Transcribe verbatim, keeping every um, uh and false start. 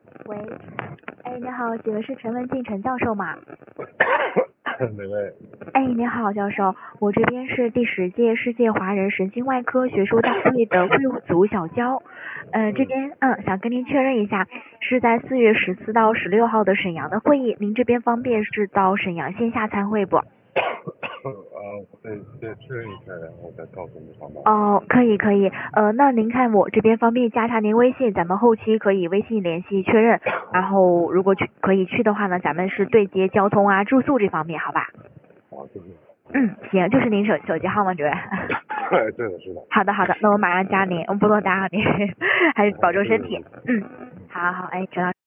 喂，哎，你好，请问是陈文静陈教授吗？ 哪位？ 哎，你好，教授，我这边是第十届世界华人神经外科学术大会的会务组小焦，呃，这边嗯想跟您确认一下，是在四月十四到十六号的沈阳的会议，您这边方便是到沈阳线下参会不？ 啊，我得再确认一下，然后再告诉你好吗？ 哦，可以可以，呃，那您看我这边方便加下您微信，咱们后期可以微信联系确认，然后如果去可以去的话呢，咱们是对接交通啊、住宿这方面，好吧？ 好，谢谢。 嗯，行，就是您手手机号吗，这位？ 哎，对的，是的。 好的好的，那我马上加您，我不多打扰您，还是保重身体。嗯，好好，哎，知道。